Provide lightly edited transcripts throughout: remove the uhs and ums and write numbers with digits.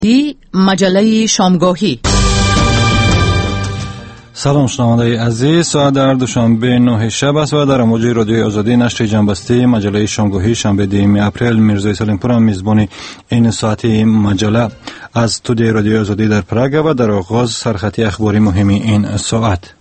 مجله شامگاهی. سلام شنوندگان عزیز، ساعت در دوشنبه 9 شب است و در امواج رادیوی آزادی نشر جنبسته مجله شامگاهی شنبه 2 اپریل میرزای سلیمپور میزبان این ساعتی مجله از استودیوی رادیوی آزادی در پراگ و در آغاز سرخطی اخباری مهمی این ساعت.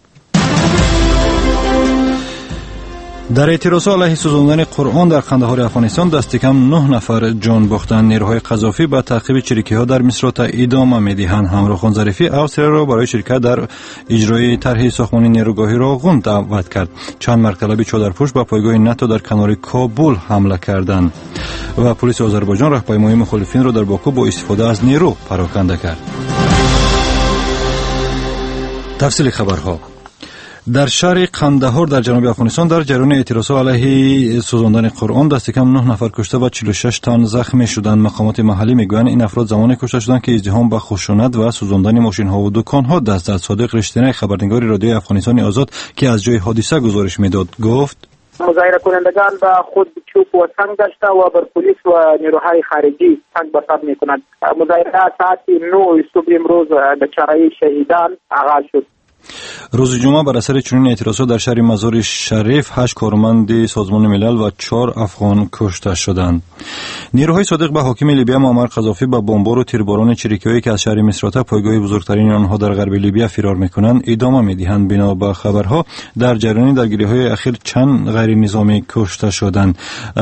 در اعتراض علیه سوزاندن قرآن در قندهار افغانستان دست کم 9 نفر جان باختند. نیروهای قذافی با تعقیب چریکی‌ها در مصر تا ادامه می‌دهند. همراه ظریفی اوستریا را برای شرکت در اجرای طرح ساختمان نیروگاهی را غون دعوت کرد. چند مرکب چادرپوش با پایگاه ناتو در کنار کابل حمله کردند و پلیس آذربایجان راهپیمایی مخالفین را در باکو با استفاده از نیرو پراکنده کرد. تفصیل خبرها. در شهر قندهار در جنوب افغانستان در جریان اعتراضات علیه سوزاندن قرآن دست کم 9 نفر کشته و 46 تن زخمی شدند. مقامات محلی میگویند این افراد زمانی کشته شدند که ازدحام به خشونت و سوزاندن ماشین‌ها و دکان‌ها دست زد. صادق رشتینی خبرنگار رادیوی افغانستان آزاد که از جای حادثه گزارش میداد گفت مظاهره کنندگان به خود چوب و سنگ داشته و بر پلیس و نیروهای خارجی سنگ بساب میکنند. مظاهره ساعت 9 صبح امروز به چرای شهیدان آغاز شد. روز جمعه بر اثر چنین اعتراضات در شهر مزار شریف 8 کارمند سازمان ملل و 4 افغان کشته شدند. نیروهای صادق به حاکم لیبیا معمر قذافی با بمبار و تیرباران چریکی‌هایی که از شهر مصرات پایگاه بزرگترین آنها در غرب لیبیا فرار می‌کنند ادامه می‌دهند. بنا به خبرها در جریان درگیری‌های اخیر چند غیر نظامی کشته شدند.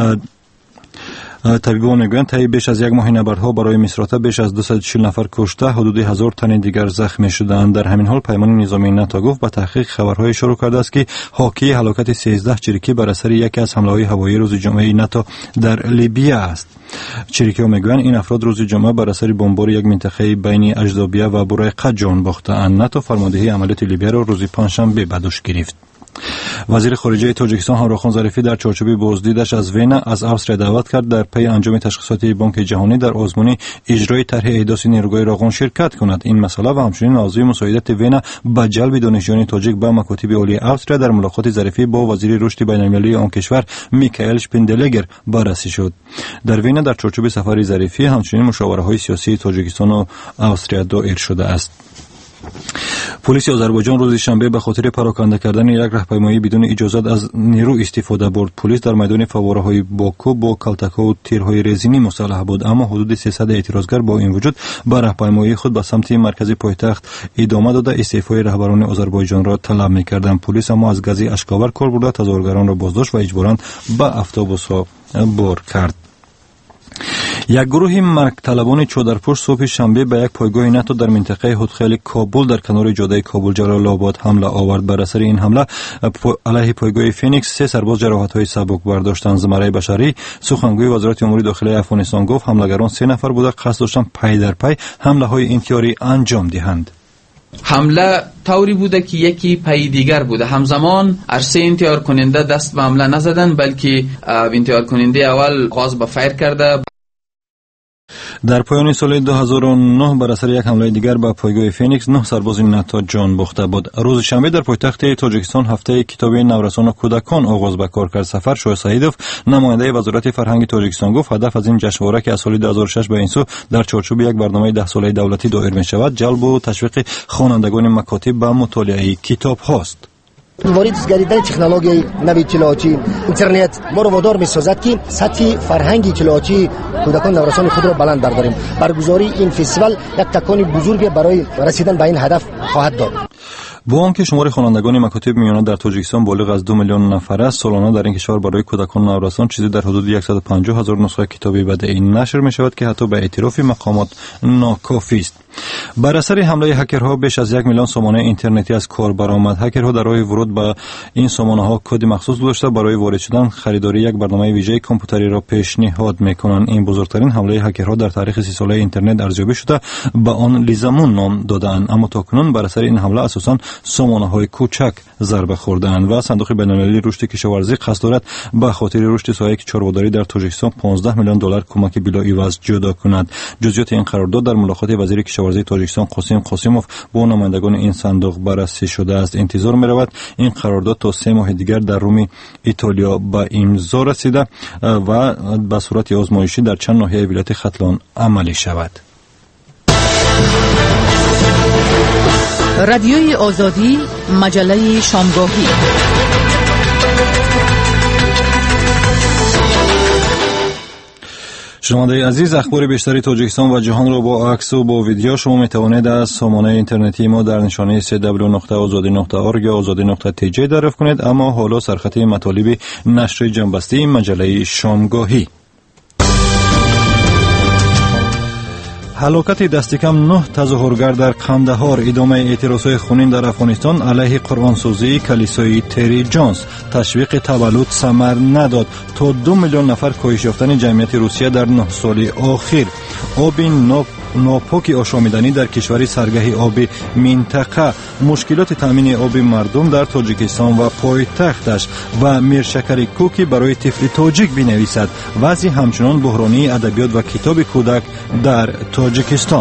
طبیبان میگویند طی بیش از یک ماه نبردها برای مصرات بیش از 240 نفر کشته، حدود 1000 تن دیگر زخمی شدند. در همین حال پیمان نظامی ناتو گفت به تحقیق خبرهای شروع کرده است که حاکی هلاکت 13 چریکی بر اثر یکی از حمله‌های هوایی روز جمعه ناتو در لیبیا است. چریکی‌ها میگویند این افراد روز جمعه بر اثر بمبار یک منطقه بین اجدابیه و برایقه جان باختند. ناتو فرماندهی عملیات لیبیا را روز پنجشنبه به دوش گرفت. وزیر خارجه تاجیکستان همراه ظریفی در چارچوب بازدیدش از وین از اوستریا دعوت کرد در پی انجام تشخیصات بانک جهانی در آزمون اجرای طرح احداث نیروگاه راغون شرکت کند. این مسئله و همچنین موضوع مساعدت وین به جلب دانشجویان تاجیک به مکاتب عالی اوستریا در ملاقات ظریفی با وزیر رشد بین‌المللی آن کشور میکائیل شپیندلگر بررسی شد. در وین در چارچوب سفر ظریفی همچنین مشاوره‌های سیاسی تاجیکستان و اوستریا دایر شده است. پلیس آذربایجان روز شنبه به خاطر پراکنده کردن یک راهپیمایی بدون اجازت از نیرو استفاده برد. پلیس در میدان فواره‌های باکو با کلتک‌ها و تیرهای رزینی مسلح بود، اما حدود 300 اعتراضگر با این وجود به راهپیمایی خود به سمت مرکز پایتخت ادامه داده استعفای رهبران آذربایجان را طلب می‌کردند. پلیس اما از گازی اشکاور کار برده تظاهرگران را بازداشت و اجباراً به اتوبوس‌ها بار کرد. یک گروه مرگ طلبان چادرپوش صبح شنبه به یک پایگاه ناتو در منطقه هودخیل کابل در کنار جاده کابل جلال آباد حمله آورد. بر اثر این حمله علیه پایگاه فینیکس 3 سرباز جراحت‌های سبک برداشتند. زمره بشری سخنگوی وزارت امور داخلی افغانستان گفت حملگران 3 نفر بوده، قصد داشتند پی در پی حمله‌های انتحاری انجام دهند. حمله طوری بوده که یکی پای دیگر بوده. همزمان عرصه انتحار کننده دست به حمله نزدن، بلکه انتحار کننده اول غاز به فایر کرده. در پایان سال 2009 بر اثر یک حمله دیگر به پایگاه فینیکس 9 سرباز ناتو جان باخته بود. روز شنبه در پایتخت تاجیکستان هفته کتاب نورسان و کودکان آغاز به کار کرد. سفر شاه سعیدوف نماینده وزارت فرهنگ تاجیکستان گفت هدف از این جشنواره که از سال 2006 به این سو در چارچوب یک برنامه 10 ساله دولتی دایر می شود، جلب و تشویق خوانندگان مکاتب به مطالعه کتاب هاست. وارد گردیدن تکنولوژی نوی اطلاعاتی اینترنت ما رو وادار می‌سازد که سطح فرهنگ اطلاعاتی کودکان نورسان خود را بلند برداریم. برگزاری این فستیوال یک تکانی بزرگ برای رسیدن به این هدف خواهد داد. با آنکه شمار خوانندگان مکاتب میانه در تاجیکستان بالغ از 2 میلیون نفر است، سالانه در این کشور برای کودکان نورسان چیزی در حدود 150,000 نسخه کتابی بدئی نشر می شود که حتی به اعتراف مقامات ناکافی است. بر اثر حمله هکرها بیش از 1 میلیون سامانه اینترنتی از کار برآمد. هکرها در راه ورود به این سامانه‌ها کد مخصوص گذاشته برای وارد شدن خریداری یک برنامه ویژه کامپیوتری را پیشنهاد می‌کنند. این بزرگترین حمله هکرها در تاریخ 30 ساله اینترنت ارزیابی شده به آن لیزامون نام داده‌اند، اما تاکنون بر اثر این حمله اساساً سامانه‌های کوچک ضربه خورده‌اند و صندوق بین‌المللی رشد کشاورزی قصد دارد به خاطر رشد سایه چاره‌داری در تاجیکستان 15 میلیون دلار کمک بلاعوض جدا کند. جزئیات این قرارداد در ملاقات وزیر کشاورزی تاجیکستان قاسم قاسموف با نمایندگان این صندوق بررسی شده است. انتظار می‌رود این قرارداد تا 3 ماه دیگر در روم ایتالیا به امضا رسیده و به صورت آزمایشی در چند ناحیه ولایت ختلان عملی شود. رادیوی آزادی، مجله شامگاهی. شنوندگان عزیز، اخبار بیشتری تاجیکستان و جهان را با عکس و با ویدیو شما میتوانید از سامانه اینترنتی ما در نشانه www.azadi.org یا azadi.tj دریافت کنید. اما حالا سرخط مطالب نشر جنبسته مجله شامگاهی. هلاکت دست کم 9 تظاهرگر در قندهار. ادامه اعتراضهای خونین در افغانستان علیه قرآنسوزی کلیسای تری جونز. تشویق تولد ثمر نداد. تا 2 میلیون نفر کاهش یافتن جمعیت روسیه در 9 سال اخیر. آب ناپاک آشامیدنی در کشور سرگه آب منطقه. مشکلات تامین آب مردم در تاجیکستان و پایتختش. و میرشکر کوکی برای طفل تاجیک بنویسد. وضع همچنان بحرانی ادبیات و کتاب کودک در تاجیکستان.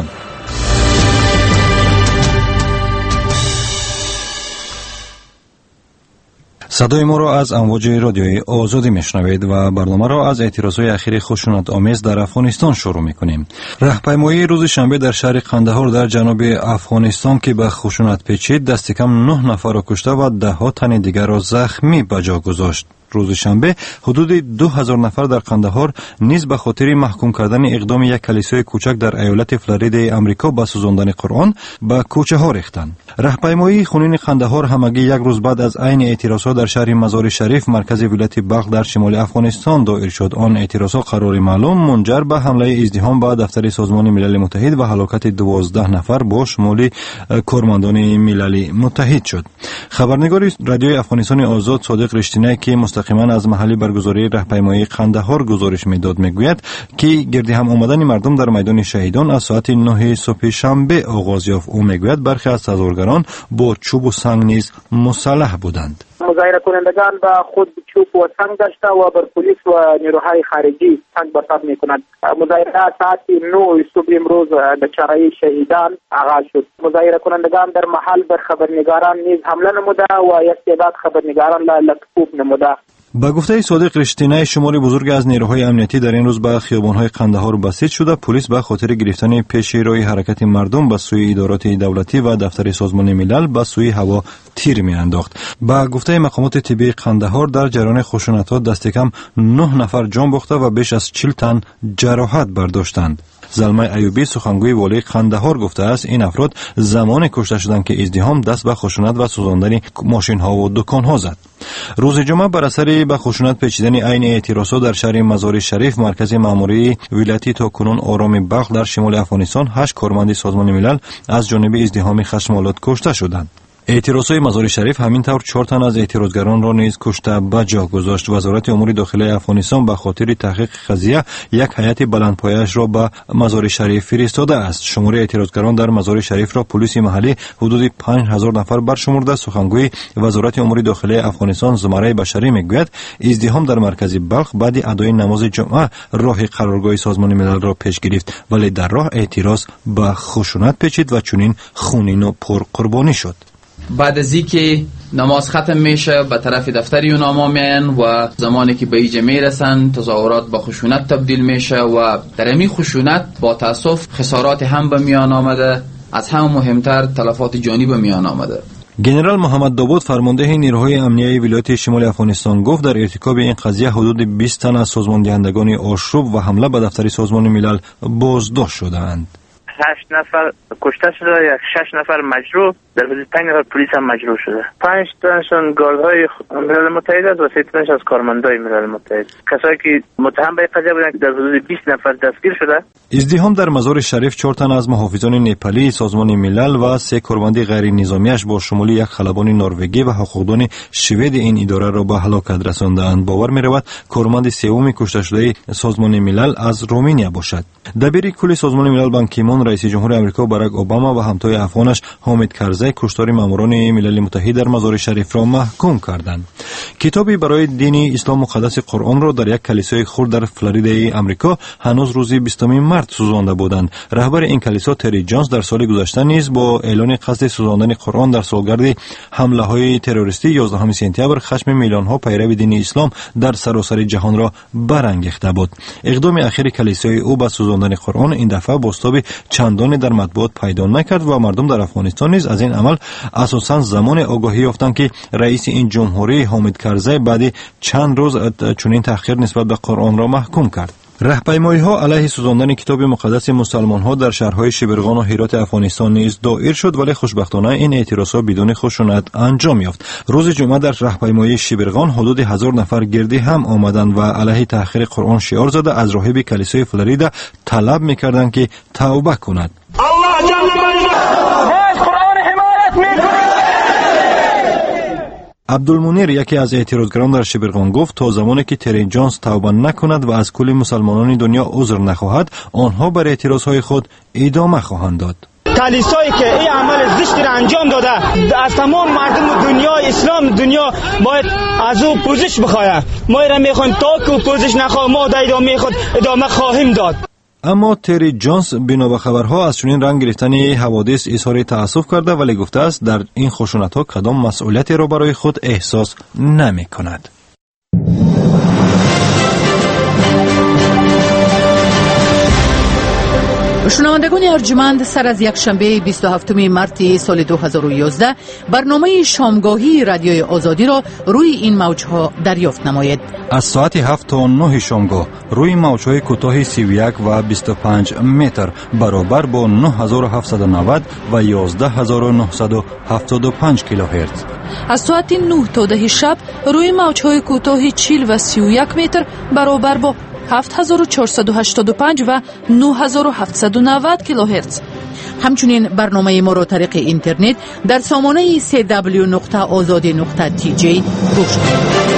صدای ما را از امواج رادیوی آزادی میشنوید و برنامه را از اعتراضهای اخیر خشونت آمیز در افغانستان شروع میکنیم. راهپیمایی روز شنبه در شهر قندهار در جنوب افغانستان که به خشونت پیچید، دست کم 9 نفر را کشته و 10 تن دیگر را زخمی به جا گذاشت. روز شنبه حدود 2000 نفر در قندهار نیز به خاطر محکوم کردن اقدام یک کلیسای کوچک در ایالت فلوریدا آمریکا به سوزاندن قرآن به کوچه ها ریختند. راهپیمایی خونین قندهار همگی یک روز بعد از عین اعتراضات در شهر مزار شریف مرکز ولایت بلخ در شمال افغانستان دایر شد. آن اعتراضات قرار معلوم منجر به حمله ازدحام به دفتر سازمان ملل متحد و هلاکت 12 نفر با شمول کارمندان ملل متحد شد. خبرنگار رادیوی افغانستان آزاد صادق رشتینی که مستقیما از محل برگزاری راهپیمایی قندهار گزارش میداد میگوید که گرد هم آمدن مردم در میدان شهیدان از ساعت 9 صبح شنبه آغاز یافت. او میگوید برخی از تظاهرگران با چوب و سنگ نیز مسلح بودند. مظاهره کنندگان با خود چوب و سنگ داشته و بر پلیس و نیروهای خارجی سنگ برساب میکنند. مظاهره ساعت 9 صبح امروز به چهارراه شهیدان آغاز شد. مظاهره کنندگان در محل بر خبرنگاران نیز حمله نموده و یک تعداد خبرنگاران را لطفوب نموده. با گفته صادق رشتینی، شمار بزرگ از نیروهای امنیتی در این روز به خیابان‌های قندهار بسیج شده. پلیس به خاطر گرفتن پیش روی حرکت مردم به سوی ادارات دولتی و دفتر سازمان ملل به سوی هوا تیر می‌انداخت. با گفته مقامات طبی قندهار در جریان خشونت‌ها دست کم 9 نفر جان باخته و بیش از 40 تن جراحت برداشتند. زلمه ایوبی سخنگوی والی قندهار گفته است این افراد زمان کشته شدند که ازدحام دست به خشونت و سوزاندن ماشین‌ها و دکان‌ها زد. روز جمعه بر اثر به خشونت پیچیدن عین اعتراضات در شهر مزار شریف مرکز ماموری ولایتی تا کنون آرام بلخ در شمال افغانستان 8 کارمند سازمان ملل از جانب ازدحام خشم‌آلود کشته شدند. اعتراضهای مزار شریف همینطور 4 تن از اعتراضگران را نیز کشته به جا گذاشت. وزارت امور داخلی افغانستان به خاطر تحقیق قضیه یک هیئت بلندپایه‌اش را به مزار شریف فرستاده است. شمار اعتراضگران در مزار شریف را پلیس محلی حدود 5000 نفر برشمرده. سخنگوی وزارت امور داخلی افغانستان زمره بشری میگوید ازدحام در مرکز بلخ بعد ادای نماز جمعه راه قرارگاه سازمان ملل را پیش گرفت، ولی در راه اعتراض به خشونت پیچید و چنین خونین و پرقربانی شد. بعد از اینکه نماز ختم میشه به طرف دفتر یوناما میان و زمانی که به اینجا میرسن تظاهرات به خشونت تبدیل میشه و در این خشونت با تاسف خسارات هم به میان آمده، از هم مهمتر تلفات جانی به میان آمده. گنرال محمد داوود فرمانده نیروهای امنیتی ولایت شمال افغانستان گفت در ارتکاب این قضیه حدود 20 تن از سازمان دهندگان آشوب و حمله به دفتر سازمان ملل بازداشت شدند. 8 نفر کشته شده، 6 نفر مجروح، در حدود 5 نفر پلیس هم مجروح شده. 5 تنشون گاردهای ملل متحد است و 3 تنش از کارمندای ملل متحد. کسایی که متهم به قضیه بودند که در حدود 20 نفر دستگیر شده. ازدحام در مزار شریف 4 تن از محافظان نپالی سازمان ملل و 3 کارمند غیر نظامیش با شمول یک خلبان نروژی و حقوقدان شوید این اداره را به هلاکت رساندند. باور می‌رود کارمند سوم کشته شده سازمان ملل از رومانیا باشد. دبیر کل سازمان ملل بان کی مون رئیس جمهور آمریکا باراک اوباما و همتای افغانش حامد کرزی کشتار ماموران ملل متحد در مزار شریف را محکوم کردند. کتابی برای دین اسلام مقدس قرآن را در یک کلیسای خرد در فلوریدا آمریکا هنوز روز 20 مارس سوزانده بودند. رهبر این کلیسا تری جونز در سال گذشته نیز با اعلان قصد سوزاندن قرآن در سالگرد حمله‌های تروریستی 11 سپتامبر خشم میلیون‌ها پیرو دین اسلام در سراسر جهان را برانگیخته بود. اقدام اخیر کلیسای او به سوزاندن قرآن این دفعه بازتاب چندانی در مطبوعات پیدا نکرد و مردم در افغانستان نیز از این عمل اساساً زمان آگاهی یافتند که رئیس این جمهوری حامد کرزی بعد چند روز چنین تأخیر نسبت به قرآن را محکوم کرد. راهپیمایی‌ها علیه سوزاندن کتاب مقدس مسلمان‌ها در شهرهای شبرغان و هرات افغانستان نیز دایر شد، ولی خوشبختانه این اعتراضات بدون خشونت انجام یافت. روز جمعه در راهپیمایی شبرغان حدود 1000 نفر گردی هم آمدند و علیه تأخیر قرآن شعار زده از راهب کلیسای فلوریدا طلب می‌کردند که توبه کند. الله جل جلاله قرآن حمایت می‌کند. عبدالمنیر یکی از اعتراضگران در شبرغان گفت تا زمانی که تری جونز توبه نکند و از کل مسلمانان دنیا عذر نخواهد، آنها بر اعتراضهای خود ادامه خواهند داد. کلیسایی که این عمل زشت را انجام داده از تمام مردم دنیا اسلام دنیا باید از او پوزش بخواهد. ما را میخوایم تا که پوزش نخواه ما در ادامه خواهیم داد. اما تری جونز بنا به خبرها از چنین رنگ گرفتن حوادث اظهار تأسف کرده، ولی گفته است در این خشونت‌ها کدام مسئولیتی را برای خود احساس نمی‌کند. شنوندگان ارجمند، سر از یک شنبه 27 مارس سال 2011 برنامه شامگاهی رادیوی آزادی را روی این موج‌ها دریافت نمایید. از ساعت 7 تا 9 شامگاه روی موج‌های کوتاه 31 و 25 متر برابر با 9790 و 11975 کیلوهرتز. از ساعت 9 تا 10 شب روی موج‌های کوتاه 40 و 31 متر برابر با 7485 و 9790 کیلوهرتز. همچنین برنامه ما را طریق اینترنت در سامانه www.azadi.tj گوش کنید.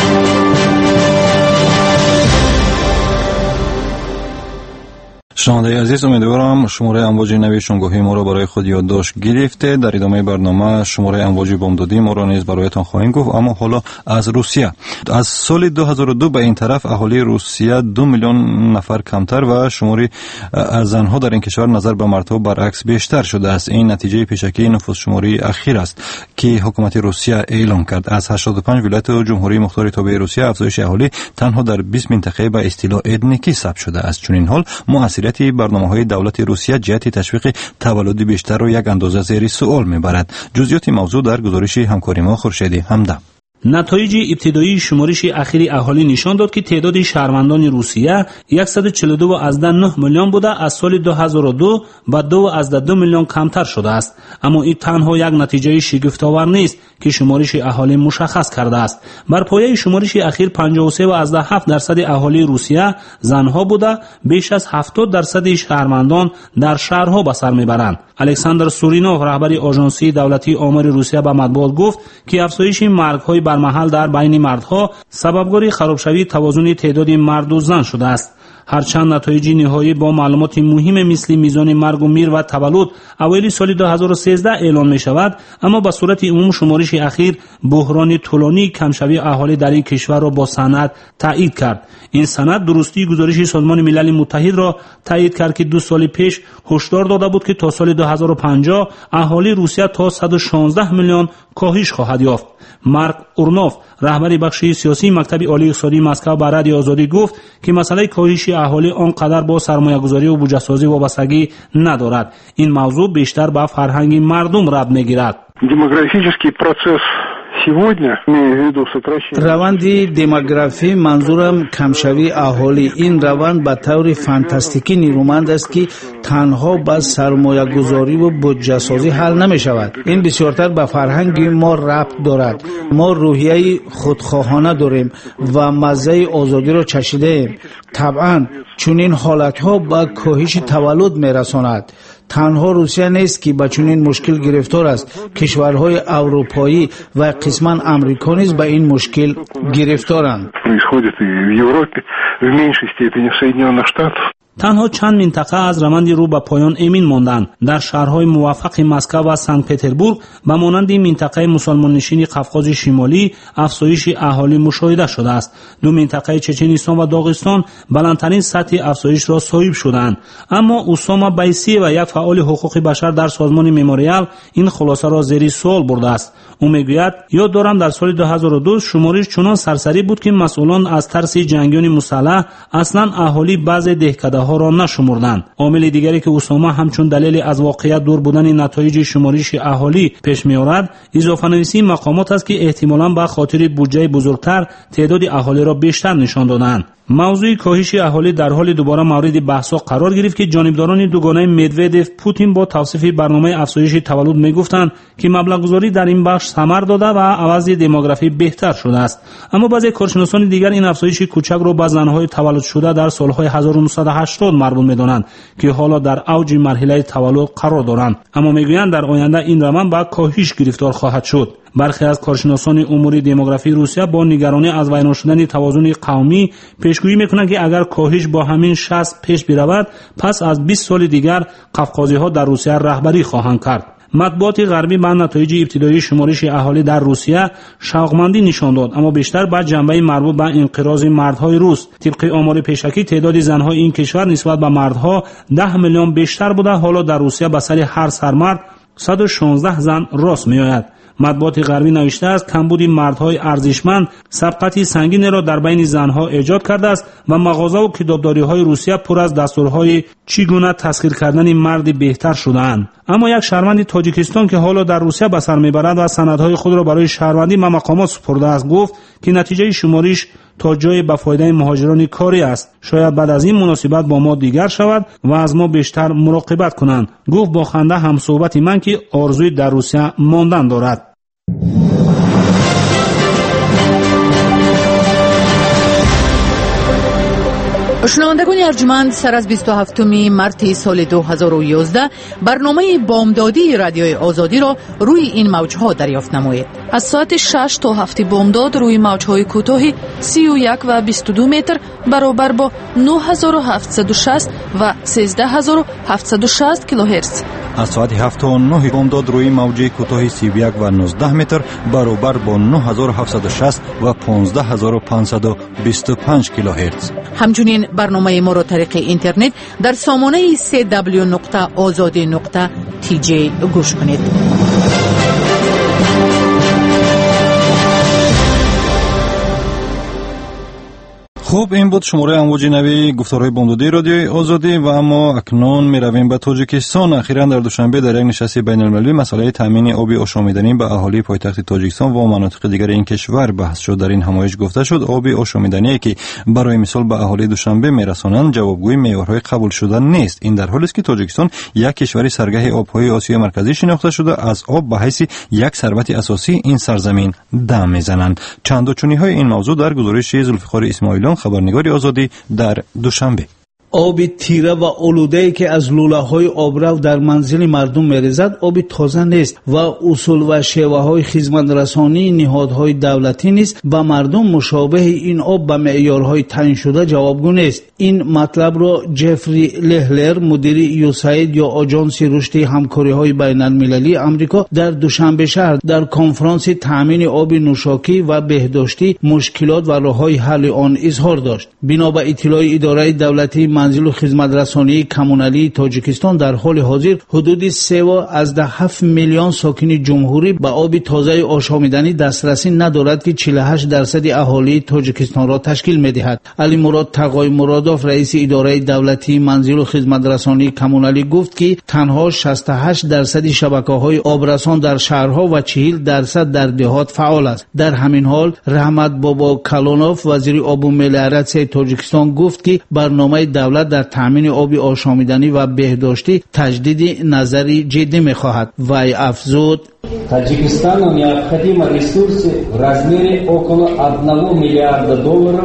شنونده عزیز، امیدوارم شماره امواج نوی شامگاهی ما را برای خود یادداشت گرفته. در ادامه برنامه شماره امواج بامدادی ما را نیز برایتان خواهیم گفت. اما حالا از روسیه. از سال 2002 به این طرف اهالی روسیه 2 میلیون نفر کمتر و شماری زنها در این کشور نظر به مردها برعکس بیشتر شده است. این نتیجه پیشکی نفوس شماری اخیر است که حکومت روسیه اعلام کرد. از 85 ولایت جمهوری مختار تابع روسیه افزایش اهالی تنها در 20 منطقه به اصطلاح اتنیکی ثبت شده است. چون این حال مؤثریت برنامه‌های دولت روسیه جهت تشویق تولد بیشتر را یک اندازه زیر سوال می‌برد. جزئیات موضوع در گزارش همکاری ما خورشیدی همدم. نتایج ابتدایی شمارش اخیر اهالی نشان داد که تعداد شهروندان روسیه 142.9 میلیون بوده، از سال 2002 و 2.2 میلیون کمتر شده است. اما این تنها یک نتیجه شگفت‌آور نیست که شمارش اهالی مشخص کرده است. بر پایه شمارش اخیر 53.7% اهالی روسیه زنها بوده، بیش از 70% شهروندان در شهرها به سر میبرند. الکساندر سورینوف رهبر آژانسی دولتی آمار روسیه به مطبوعات گفت که افزایش مرگ‌های بر محل در بین مردها سببگار خرابشوی توازن تعداد مرد و زن شده است. هرچند نتایج نهایی با معلومات مهم مثل میزان مرگ و میر و تولد اوایل سال 2013 اعلام می شود، اما به صورت عموم شمارش اخیر بحران طولانی کمشوی اهالی در این کشور را با سند تایید کرد. این سند درستی گزارش سازمان ملل متحد را تایید کرد که 2 سال پیش هشدار داده بود که تا سال 2050 اهالی روسیه تا 116 میلیون کاهش خواهد یافت. مارک اورنوف رهبر بخش سیاسی مکتب عالی اقتصادی مسکو به رادیو آزادی گفت که مسئله کاهش اهالی آنقدر با سرمایه‌گذاری و بودجه‌سازی وابستگی ندارد. این موضوع بیشتر به فرهنگ مردم ربط می‌گیرد. دموگرافیکий процесс روند دموگرافی منظورم کمشوی اهالی. این روند به طور فانتاستیکی نیرومند است که تنها با سرمایه گذاری و بودجه سازی حل نمی شود. این بسیارتر به فرهنگ ما ربط دارد. ما روحیه خودخواهانه داریم و مزه آزادی را چشیده ایم. طبعا چون این حالت ها به کاهش تولد می رساند. تنها روسیه نیست که به چنین مشکل گرفتار است. کشورهای اروپایی و قسما امریکا نیز به این مشکل گرفتارند. تنها چند منطقه از روند رو به پایان امین ماندند. در شهرهای موفق مسکو و سنت پتربورگ به مانند منطقه مسلمان نشین قفقاز شمالی افزایش اهالی مشاهده شده است. 2 منطقه چچنستان و داغستان بلندترین سطح افزایش را صاحب شدند. اما اسامه بیسی و یک فعال حقوق بشر در سازمان مموریال این خلاصه را زیر سوال برده است. او میگوید یاد دارم در سال 2002 شمارش چنان سرسری بود که مسئولان از ترس جنگیان مسلح اصلا اهالی بعض دهکده ها را نشمردند. عامل دیگری که اسامه همچون دلیل از واقعیت دور بودن نتایج شمارش اهالی پیش می‌آورد اضافه‌نویسی مقامات است که احتمالاً به خاطر بودجه بزرگتر تعداد اهالی را بیشتر نشان دادند. موضوع کاهش اهالی در حال دوباره مورد بحث‌ها قرار گرفت که جانبداران دوگانه مدودف پوتین با توصیف برنامه افزایش تولد میگفتند که مبلغ‌گذاری در این بخش ثمر داده و عوض دموگرافی بهتر شده است. اما بعضی کارشناسان دیگر این افزایش کوچک را به زن‌های تولد شده در سال‌های 1980 مربوط می‌دانند که حالا در اوج مرحله تولد قرار دارند، اما میگویند در آینده این روند به کاهش گرفتار خواهد شد. برخی از کارشناسان امور دموگرافی روسیه با نگرانی از ویران شدن توازن قومی پیشگویی میکنند که اگر کاهش با همین شست پیش برود پس از 20 سال دیگر قفقازی‌ها در روسیه رهبری خواهند کرد. مطبوعات غربی به نتایج ابتدایی شمارش اهالی در روسیه شوقمندی نشان داد، اما بیشتر به جنبه مربوط به انقراض مردهای روس. طبق آمار پیشکی تعداد زنهای این کشور نسبت به مردها 10 میلیون بیشتر بوده. حالا در روسیه به سر هر سرمرد 116 زن راست میآید. مطبوعات غربی نوشته است کمبود مردهای ارزشمند سبقتی سنگین را در بین زنها ایجاد کرده است و مغازه و کتابداری‌های روسیه پر از دستورهای چگونه تسخیر کردن مرد بهتر شده‌اند. اما یک شهروند تاجیکستان که حالا در روسیه به سر میبرد و سندهای خود را برای شهروندی به مقامات سپرده است گفت که نتیجه شمارش تا جای به فایده مهاجران کاری است. شاید بعد از این مناسبت با ما دیگر شود و از ما بیشتر مراقبت کنند. گفت با خنده همصحبت من که آرزوی در روسیه ماندن دارد. شنوندگان ارجمند، سر از 27 مارس سال 2011 برنامه بامدادی رادیوی آزادی را روی این موجها دریافت نمایید. از ساعت 6 تا 7 بامداد روی موجهای کوتاه 31 و 22 متر برابر با 9760 و 13760 کیلوهرتز. از ساعت 7 تا 9 بامداد روی موج کوتاه 31 و 19 متر برابر با 9760 و 15525 کیلوهرتز. همچنین برنامه ما را طریق اینترنت در سامانه www.azadi.tj گوش کنید. خوب، این بود شماره امواج نوی گفتارهای بامدادی رادیوی آزادی و اما اکنون میرویم به تاجیکستان. اخیراً در دوشنبه در یک نشست بین المللی مسئله تامین آب آشامیدنی به اهالی پایتخت تاجیکستان و مناطق دیگر این کشور بحث شد. در این همایش گفته شد آب آشامیدنی که برای مثال به اهالی دوشنبه میرسانند جوابگوی معیارهای قبول شده نیست. این در حالی است که تاجیکستان یک کشور سرگاه آبهای آسیای مرکزی شناخته شده از آب به حیث یک ثروت اساسی این سرزمین دم میزنند. چند و چونی‌های این موضوع در گزارش ذوالفقار اسماعیلیان، خبرنگار آزادی، در دوشنبه. آب تیره و آلوده‌ای که از لوله‌های آبرو در منزل مردم می‌ریزد آب تازه نیست و اصول و شیوه‌های خدمت‌رسانی نهادهای دولتی نیز به مردم مشابه این آب به معیارهای تعیین شده جوابگو نیست. این مطلب را جفری لهلر، مدیر یوساید یا آژانس رشد همکاری‌های بین‌المللی آمریکا در دوشنبه شهر در کنفرانس تامین آب نوشاکی و بهداشتی مشکلات و راه‌های حل آن اظهار داشت. بنا به اطلاع اداره دولتی منزل و خدمت‌رسانی کمونالی تاجیکستان در حال حاضر حدود 3.7 میلیون ساکن جمهوری به آب تازه آشامیدنی دسترسی ندارد که 48% اهالی تاجیکستان را تشکیل می‌دهد. علی مراد تقای مرادوف، رئیس اداره دولتی منزل و خدمت‌رسانی کمونالی گفت که تنها 68% شبکه‌های آبرسان در شهرها و 40% در دهات فعال است. در همین حال رحمت بابا کلونوف، وزیر آب و ملیارات تاجیکستان گفت که برنامه دولت در تامین آب آشامیدنی و بهداشتی تجدید نظری جدی می‌خواهد. وی افزود: Таджикистану необходимы ресурсы в размере около $1 миллиарда.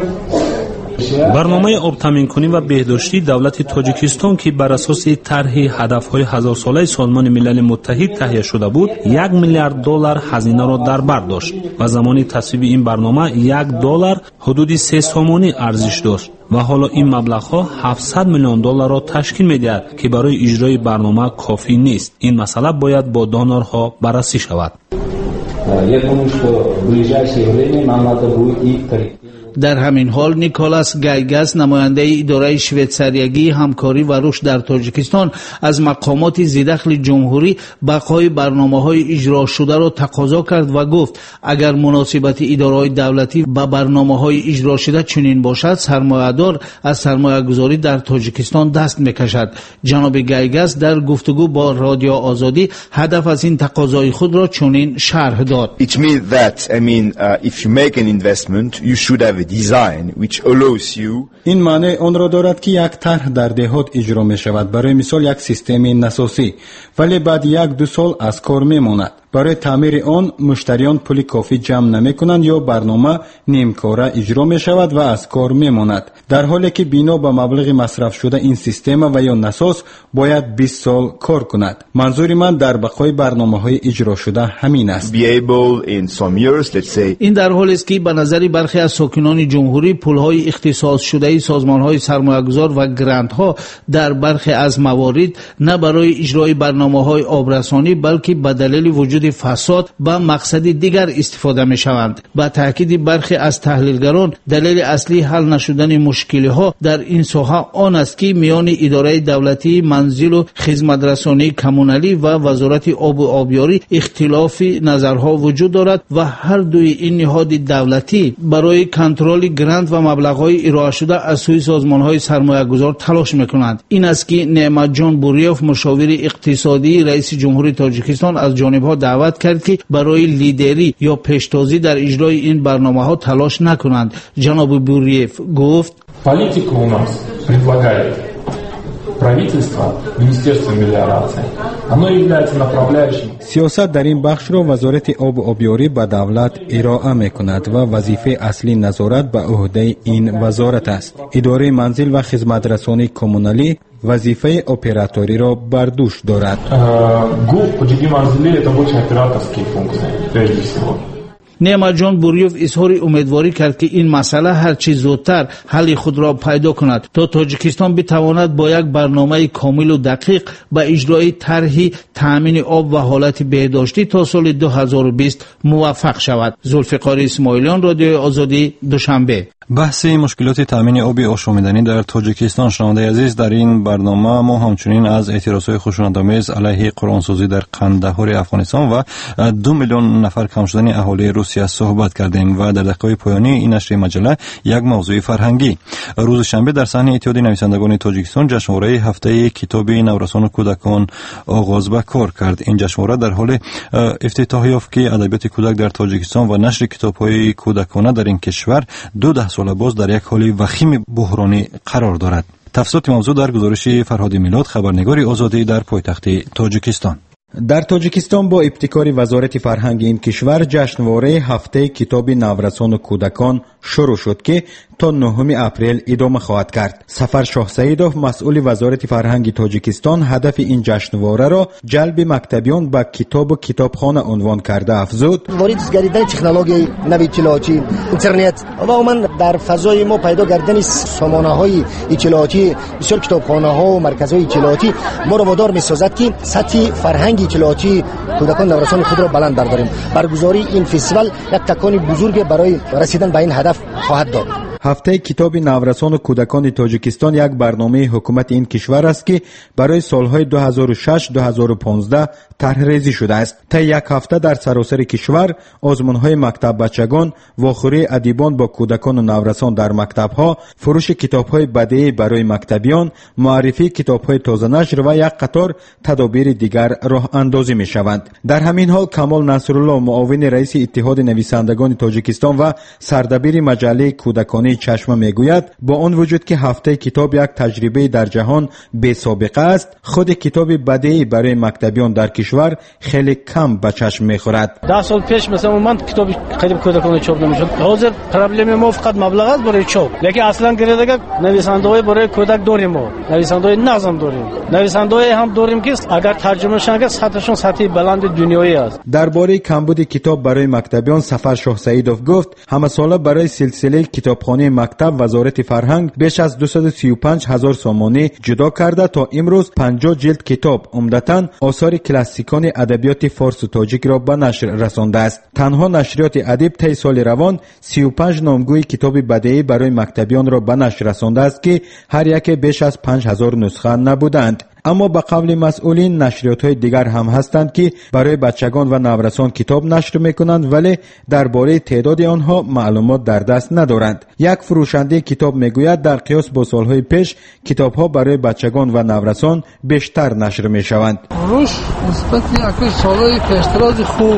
برنامه آب تامین کنی و بهداشتی دولت تاجیکستان که بر اساس طرح هدف‌های 1000 ساله سازمان ملل متحد تهیه شده بود $1 میلیارد هزینه را در بر داشت و زمان تصویب این برنامه $1 حدود 3 سومانی ارزش داشت و حالا این مبلغ‌ها $700 میلیون را تشکیل می‌دهد که برای اجرای برنامه کافی نیست. این مسئله باید با دانرها بررسی شود. در همین حال نیکولاس گایگاس نماینده اداره شویتساریایی همکاری و رشد در تاجیکستان از مقامات ذی‌دخل جمهوری بقای برنامه‌های اجرا شده را تقاضا کرد و گفت اگر مناسبت اداره‌های دولتی با برنامه‌های اجرا شده چنین باشد سرمایه‌دار از سرمایه‌گذاری در تاجیکستان دست می‌کشد. جناب گایگاس در گفتگو با رادیو آزادی هدف از این تقاضای خود را چنین شرح داد. It means that if you make an investment you should have a design which allows you. این معنی آن را دارد که یک طرح در دهات اجرا می شود، برای مثال یک سیستم نساسی، ولی بعد 1-2 سال از کار می ماند. برای تعمیر آن مشتریان پول کافی جمع نمی کنند یا برنامه نیمکاره اجرا می شود و از کار می ماند، در حالی که بنا به مبلغ مصرف شده این سیستم و یا نساس باید 20 سال کار کند. منظور من در بقای برنامه‌های اجرا شده همین است. این در حالی است که به نظر برخی از ساکنان جمهوری پول‌های اختصاص شده سازمان‌های سرمایه‌گذار و گرانت‌ها در برخی از موارد نه برای اجرای برنامه‌های آبرسانی بلکه به دلیل وجود فساد با مقصد دیگر استفاده می‌شوند. با تاکید برخی از تحلیلگران دلیل اصلی حل نشدن مشکل‌ها در این ساحه آن است که میان اداره دولتی منزل و خدمت‌رسانی کمونالی و وزارت آب و آبیاری اختلاف نظرها وجود دارد و هر دوی این نهاد دولتی برای کنترل گرانت و مبلغ‌های ارائه شده از سوی سازمان‌های سرمایه‌گذار تلاش می‌کنند. این است که نعمت جان بوریوف مشاور اقتصادی رئیس جمهوری تاجیکستان از جانب‌ها دعوت کرد که برای لیدری یا پیشتازی در اجرای این برنامه‌ها تلاش نکنند. جناب بوریوف گفت политика у нас предлагает правительство, Министерство мелиорации. Оно является направляющим. سیاست در این بخش را وزارت آب و آبیاری به دولت ارائه می‌کند و وظیفه اصلی نظارت به عهده این وزارت است. اداره منزل و خدمت‌رسانی کمونالی وظیفه اپراتوری را بر دوش دارد. ГУП по ЖД منزلی это больше операторские функции прежде всего. نعمت جان بوریوف اظهار امیدواری کرد که این مسئله هر چه زودتر حل خود را پیدا کند تا تاجیکستان بتواند با یک برنامه کامل و دقیق به اجرای طرح تامین آب و حالت بهداشتی تا سال 2020 موفق شود. ذوالفقار اسماعیلیان، رادیو آزادی، دوشنبه. بحث مشکلات تامین آب آشامیدنی در تاجیکستان. شنونده عزیز، در این برنامه ما همچنین از اعتراضات خشونت‌آمیز علیه قرآنسازی در قندهار افغانستان و 2 میلیون نفر کم شدن اهالی روسیه صحبت کردیم و در دقایق پایانی این نشر مجله یک موضوع فرهنگی. روز شنبه در صحن اتحاد نویسندگان تاجیکستان جشنواره هفته کتاب نورسان کودکان آغاز به کار کرد. این جشنواره در حال افتتاح یافت که ادبیات کودک در تاجیکستان و نشر کتاب‌های کودکانه در این کشور 12 سال باز در یک حال وخیم بحرانی قرار دارد. تفصیلات موضوع در گزارش فرهاد میلاد، خبرنگار آزادی در پایتخت تاجیکستان. در تاجیکستان با ابتکار وزارت فرهنگ این کشور جشنواره هفته کتاب نورسان و کودکان شروع شد که تا 9 اپریل ادامه خواهد کرد. سفر شاه سعیدوف مسئول وزارت فرهنگ تاجیکستان هدف این جشنواره را جلب مکتبیان به کتاب و کتابخانه عنوان کرده افزود. وارد گردیدن تکنولوژی نوی اطلاعاتی، اینترنت و عموما در فضای ما پیدا کردن سامانه‌های اطلاعاتی، بسیار کتابخانه‌ها و مرکزهای اطلاعاتی ما را وادار می‌سازد که سطح فرهنگ اطلاعاتی کودکان نورسان خود را بلند برداریم. برگزاری این فستیوال یک تکانی بزرگ برای رسیدن به این هدف خواهد داد. هفته کتاب نورسان و کودکان تاجیکستان یک برنامه حکومت این کشور است که برای سالهای 2006-2015 طرح‌ریزی شده است. تا یک هفته در سراسر کشور آزمون‌های مکتب بچگان، واخوری ادیبان با کودکان و نورسان در مکتب‌ها، فروش کتاب‌های بدیعی برای مکتبیان، معرفی کتاب‌های تازه نشر و یک قطار تدابیر دیگر راه اندازی می‌شوند. در همین حال کمال نصرالله، معاون رئیس اتحاد نویسندگان تاجیکستان و سردبیر مجله کودکانه چشمه میگوید با آن وجود که هفته کتاب یک تجربه در جهان بی سابقه است، خود کتاب بدیعی برای مکتبیان در کشور خیلی کم به چشم میخورد. 10 سال پیش مثلا من کتاب خیلی کودکانه چاپ نمیشد. حاضر پرابلم ما فقط مبلغ است برای چاپ، لیکن اصلا گردگی نویسنده‌های برای کودک داریم، ما نویسنده‌های نظم داریم، نویسنده‌های هم داریم که اگر ترجمه شن سطحشون سطح بلند دنیایی است. درباره کمبود کتاب برای مکتبیان سفر شاه سعیدوف گفت همه ساله برای سلسله کتابخانه کتابخانه مکتب وزارت فرهنگ بیش از 235,000 سومانی جدا کرده تا امروز 50 جلد کتاب عمدتاً آثار کلاسیکان ادبیات فارس و تاجیک را به نشر رسانده است. تنها نشریات ادب طی سال روان 35 نامگوی کتاب بدیعی برای مکتبیان را به نشر رسانده است که هر یک بیش از 5,000 نسخه نبودند. اما به قول مسئولین نشریات‌های دیگر هم هستند که برای بچگان و نورسان کتاب نشر می‌کنند ولی درباره تعداد آنها معلومات در دست ندارند. یک فروشنده کتاب میگوید در قیاس با سالهای پیش کتاب‌ها برای بچگان و نورسان بیشتر نشر می‌شوند. روش نسبت یک سالهای پیشتراز خوب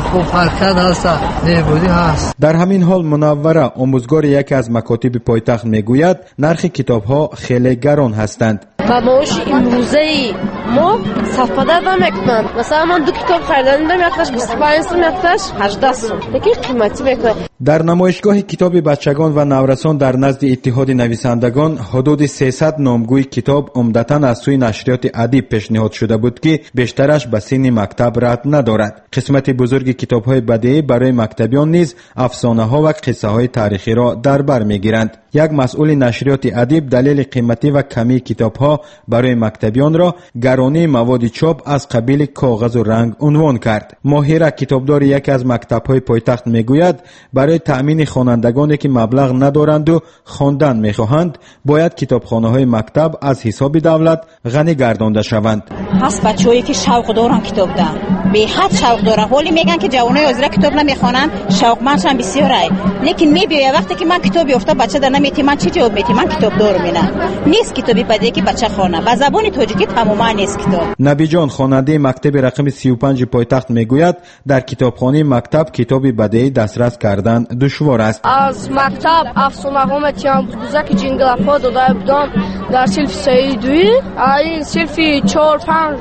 حرکت هست، نبودی هست. در همین حال منوره آموزگار یکی از مکاتب پایتخت میگوید نرخ کتاب‌ها خیلی گران هستند. معاش امروزی ما صفحه نمیکنن. مثلا من 2 کتاب خریدم میافتش 25 سوم میافتش 18 سوم. دیگه قیمتی میکنه. در نمایشگاه کتاب بچگان و نورسان در نزد اتحاد نویسندگان حدود 300 نامگوی کتاب عمدتاً از سوی نشریات ادب پیشنهاد شده بود که بیشترش به سن مکتب ربط ندارد. قسمت بزرگ کتاب‌های بدیعی برای مکتبیان نیز افسانه‌ها و قصه‌های تاریخی را در بر می‌گیرند. یک مسئول نشریات ادب دلیل قیمتی و کمی کتاب‌ها برای مکتبیان را گرانی مواد چاپ از قبیل کاغذ و رنگ عنوان کرد. ماهره کتابدار یکی از مکتب‌های پایتخت میگوید برای تأمین خوانندگانی که مبلغ ندارند و خواندن می‌خواهند باید کتابخانه‌های مکتب از حساب دولت غنی گردانده شوند. هست بچه‌ای که شوق دارن کتاب دارن، به حد شوق دارن، ولی میگن که جوانای حاضر کتاب نمیخوانن، شوقمندشن بسیارای. لیکن میبینه وقتی که من کتابی افته بچه در نمیتی من چی جواب میتی؟ من کتاب دارم نه. نیست کتابی بدی که بچه خوانه. با زبان تاجیکی تماما نیست کتاب. نبی جان خواننده مکتب رقم 35 پایتخت میگوید در کتابخانه مکتب کتابی بدیعی دسترس کردن دشوار است. از مکتب افسانه‌ها میتونم گذک جنگل‌ها داده بودم در صنف 3-2 این صنف 4-5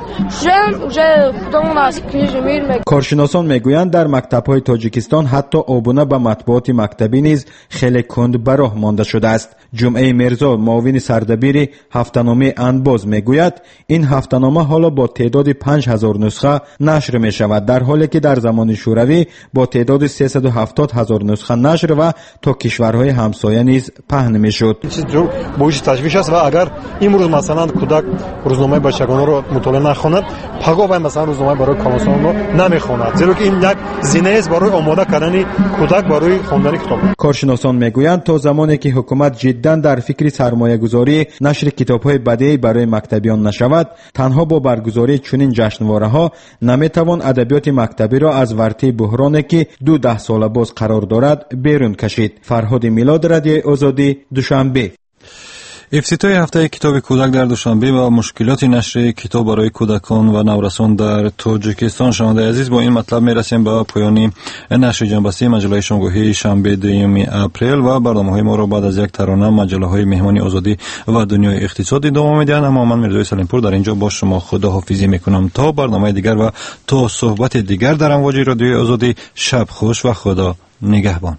вже خودمون از کلیج میرم. کارشناسان میگویند در مکتب‌های تاجیکستان حتی عبونه به مطبوعات مکتبی نیز خیلی کند به راه مانده شده است. جمعه مرزا معاون سردبیر هفته‌نامه انباز میگوید این هفته‌نامه حالا با تعداد 5,000 نسخه نشر می شود در حالی که در زمان شوروی با تعداد 370,000 نسخه نشر و تا کشورهای همسایه نیز پهن می شد. باعث تشویش است و اگر امروز مثلا کودک روزنامه بچگانه را مطالعه نخواند پگاه مثلا روزنامه برای کالاسان را نمیخواند، زیرا که این یک زینه است برای آماده کردن کودک برای خواندن کتاب. کارشناسان میگویند تا زمانی که حکومت جدا در فکر سرمایه گذاری نشر کتاب‌های بدیعی برای مکتبیان نشود تنها با برگزاری چنین جشنواره‌ها نمیتوان ادبیات مکتبی را از ورطه بحرانی که 2 سال باز قرار دارد بیرون کشید. فرهاد میلاد، رادیو آزادی، دوشنبه. افتتاح هفته کتاب کودک در دوشنبه و مشکلات نشر کتاب برای کودکان و نورسان در تاجیکستان. شنونده عزیز با این مطلب میرسیم به پایان نشر جنبسته مجله شامگاهی شنبه 2 اپریل و برنامه‌های ما را بعد از یک ترانه مجله‌های مهمانی آزادی و دنیای اقتصاد ادامه میدهند. اما من میرزای سلیمپور در اینجا با شما خداحافظی میکنم تا برنامه دیگر و تا صحبت دیگر در امواج رادیوی آزادی. شب خوش و خدا نگهبان.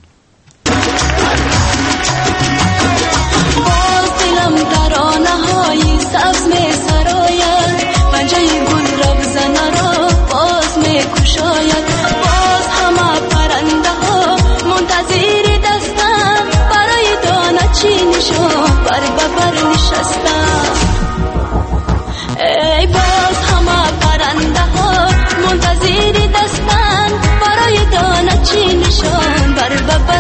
ای باز همه پرنده ها منتظر دستن برای دانه چی نشان بر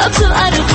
تو